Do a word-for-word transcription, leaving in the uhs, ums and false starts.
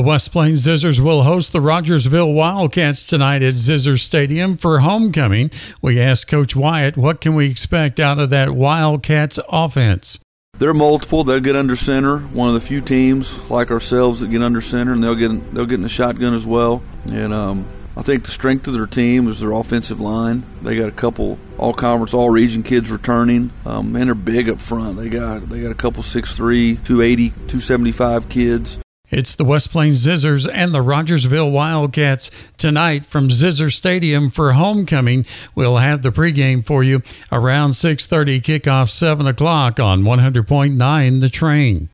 West Plains Zizzers will host the Rogersville Wildcats tonight at Zizzers Stadium for homecoming. We asked Coach Wyatt, what can we expect out of that Wildcats offense? They're multiple. They'll get under center. One of the few teams like ourselves that get under center, and they'll get they'll get in the shotgun as well. And um, I think the strength of their team is their offensive line. They got a couple all-conference, all-region kids returning, um, and they're big up front. They got they got a couple six three, two eighty, two seventy-five kids. It's the West Plains Zizzers and the Rogersville Wildcats tonight from Zizzers Stadium for homecoming. We'll have the pregame for you around six thirty, kickoff seven o'clock on one hundred point nine The Train.